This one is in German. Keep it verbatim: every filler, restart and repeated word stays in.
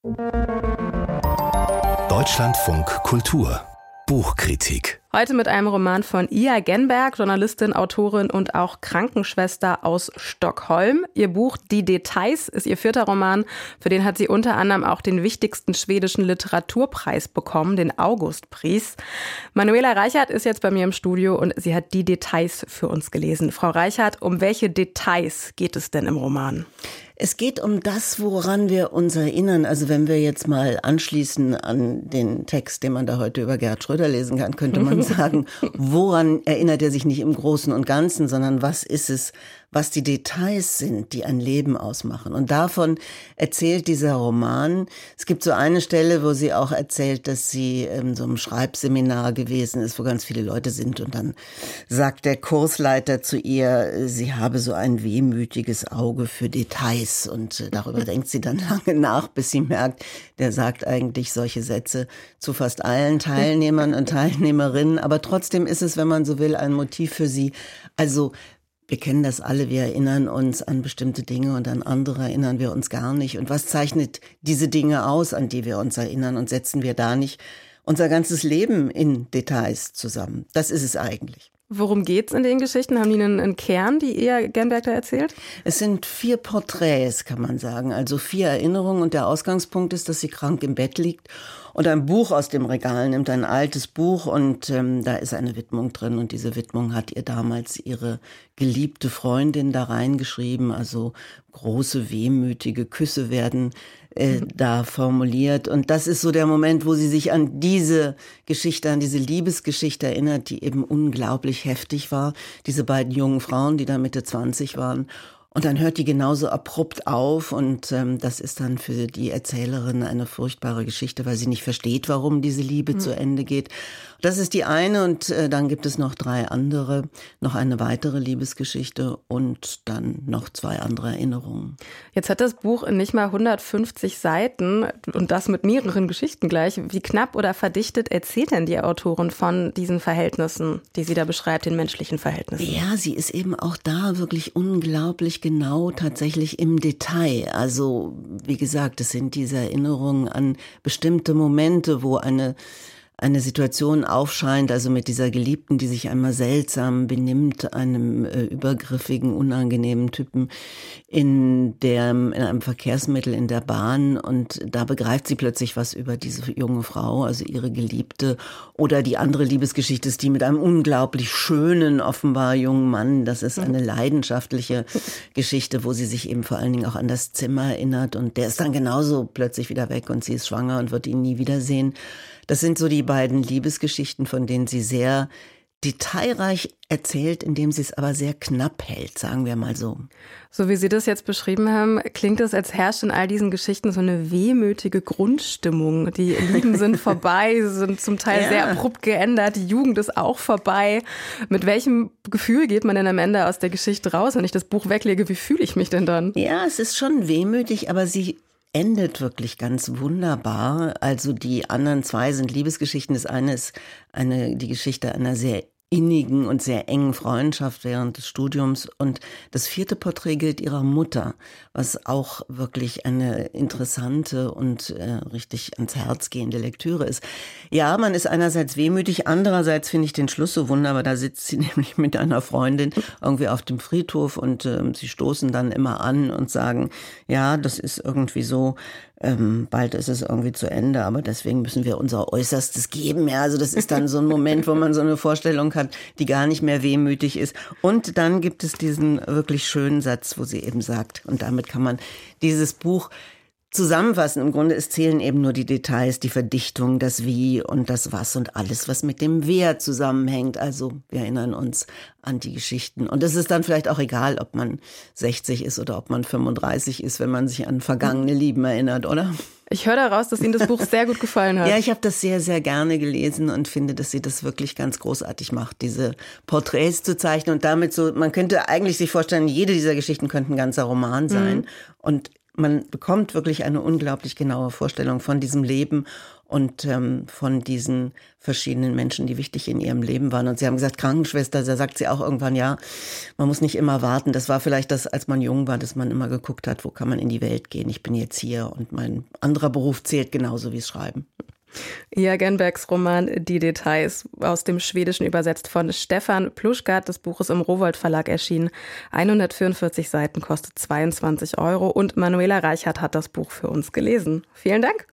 Deutschlandfunk Kultur Buchkritik. Heute mit einem Roman von Ia Genberg, Journalistin, Autorin und auch Krankenschwester aus Stockholm. Ihr Buch Die Details ist ihr vierter Roman. Für den hat sie unter anderem auch den wichtigsten schwedischen Literaturpreis bekommen, den Augustpreis. Manuela Reichert ist jetzt bei mir im Studio und sie hat Die Details für uns gelesen. Frau Reichert, um welche Details geht es denn im Roman? Es geht um das, woran wir uns erinnern. Also wenn wir jetzt mal anschließen an den Text, den man da heute über Gerhard Schröder lesen kann, könnte man sagen, woran erinnert er sich nicht im Großen und Ganzen, sondern was ist es, was die Details sind, die ein Leben ausmachen. Und davon erzählt dieser Roman. Es gibt so eine Stelle, wo sie auch erzählt, dass sie in so einem Schreibseminar gewesen ist, wo ganz viele Leute sind. Und dann sagt der Kursleiter zu ihr, sie habe so ein wehmütiges Auge für Details. Und darüber denkt sie dann lange nach, bis sie merkt, der sagt eigentlich solche Sätze zu fast allen Teilnehmern und Teilnehmerinnen. Aber trotzdem ist es, wenn man so will, ein Motiv für sie. Also wir kennen das alle, wir erinnern uns an bestimmte Dinge und an andere erinnern wir uns gar nicht. Und was zeichnet diese Dinge aus, an die wir uns erinnern, und setzen wir da nicht unser ganzes Leben in Details zusammen? Das ist es eigentlich. Worum geht's in den Geschichten? Haben die einen, einen Kern, die Ia Genberg da erzählt? Es sind vier Porträts, kann man sagen, also vier Erinnerungen. Und der Ausgangspunkt ist, dass sie krank im Bett liegt und ein Buch aus dem Regal nimmt, ein altes Buch, und ähm, da ist eine Widmung drin. Und diese Widmung hat ihr damals ihre geliebte Freundin da reingeschrieben. Also große, wehmütige Küsse werden äh, da formuliert. Und das ist so der Moment, wo sie sich an diese Geschichte, an diese Liebesgeschichte erinnert, die eben unglaublich heftig war. Diese beiden jungen Frauen, die da Mitte zwanzig waren. Und dann hört die genauso abrupt auf, und ähm, das ist dann für die Erzählerin eine furchtbare Geschichte, weil sie nicht versteht, warum diese Liebe mhm. zu Ende geht. Das ist die eine, und äh, dann gibt es noch drei andere, noch eine weitere Liebesgeschichte und dann noch zwei andere Erinnerungen. Jetzt hat das Buch nicht mal hundertfünfzig Seiten und das mit mehreren Geschichten gleich. Wie knapp oder verdichtet erzählt denn die Autorin von diesen Verhältnissen, die sie da beschreibt, den menschlichen Verhältnissen? Ja, sie ist eben auch da wirklich unglaublich genau tatsächlich im Detail. Also wie gesagt, es sind diese Erinnerungen an bestimmte Momente, wo eine eine Situation aufscheint, also mit dieser Geliebten, die sich einmal seltsam benimmt, einem äh, übergriffigen, unangenehmen Typen in der, in einem Verkehrsmittel, in der Bahn, und da begreift sie plötzlich was über diese junge Frau, also ihre Geliebte. Oder die andere Liebesgeschichte ist die mit einem unglaublich schönen, offenbar jungen Mann. Das ist eine leidenschaftliche Geschichte, wo sie sich eben vor allen Dingen auch an das Zimmer erinnert, und der ist dann genauso plötzlich wieder weg und sie ist schwanger und wird ihn nie wiedersehen. Das sind so die beiden Liebesgeschichten, von denen sie sehr detailreich erzählt, indem sie es aber sehr knapp hält, sagen wir mal so. So wie Sie das jetzt beschrieben haben, klingt es, als herrscht in all diesen Geschichten so eine wehmütige Grundstimmung. Die Lieben sind vorbei, sind zum Teil ja. sehr abrupt geändert, die Jugend ist auch vorbei. Mit welchem Gefühl geht man denn am Ende aus der Geschichte raus? Wenn ich das Buch weglege, wie fühle ich mich denn dann? Ja, es ist schon wehmütig, aber sie endet wirklich ganz wunderbar. Also die anderen zwei sind Liebesgeschichten. Das eine ist eine, die Geschichte einer sehr innigen und sehr engen Freundschaft während des Studiums. Und das vierte Porträt gilt ihrer Mutter, was auch wirklich eine interessante und äh, richtig ans Herz gehende Lektüre ist. Ja, man ist einerseits wehmütig, andererseits finde ich den Schluss so wunderbar. Da sitzt sie nämlich mit einer Freundin irgendwie auf dem Friedhof, und äh, sie stoßen dann immer an und sagen, ja, das ist irgendwie so, Ähm, bald ist es irgendwie zu Ende, aber deswegen müssen wir unser Äußerstes geben. Ja, also das ist dann so ein Moment, wo man so eine Vorstellung hat, die gar nicht mehr wehmütig ist. Und dann gibt es diesen wirklich schönen Satz, wo sie eben sagt, und damit kann man dieses Buch zusammenfassen. Im Grunde, es zählen eben nur die Details, die Verdichtung, das Wie und das Was und alles, was mit dem Wer zusammenhängt. Also wir erinnern uns an die Geschichten. Und es ist dann vielleicht auch egal, ob man sechzig ist oder ob man fünfunddreißig ist, wenn man sich an vergangene Lieben erinnert, oder? Ich höre daraus, dass Ihnen das Buch sehr gut gefallen hat. Ja, ich habe das sehr, sehr gerne gelesen und finde, dass sie das wirklich ganz großartig macht, diese Porträts zu zeichnen und damit so, man könnte eigentlich sich vorstellen, jede dieser Geschichten könnte ein ganzer Roman sein. Mhm. Und man bekommt wirklich eine unglaublich genaue Vorstellung von diesem Leben und ähm, von diesen verschiedenen Menschen, die wichtig in ihrem Leben waren. Und Sie haben gesagt, Krankenschwester, da sagt sie auch irgendwann, ja, man muss nicht immer warten. Das war vielleicht das, als man jung war, dass man immer geguckt hat, wo kann man in die Welt gehen. Ich bin jetzt hier und mein anderer Beruf zählt genauso wie das Schreiben. Ia Genbergs Roman Die Details, aus dem Schwedischen übersetzt von Stefan Pluschgart. Das Buch ist im Rowohlt Verlag erschienen. hundertvierundvierzig Seiten, kostet zweiundzwanzig Euro. Und Manuela Reichert hat das Buch für uns gelesen. Vielen Dank.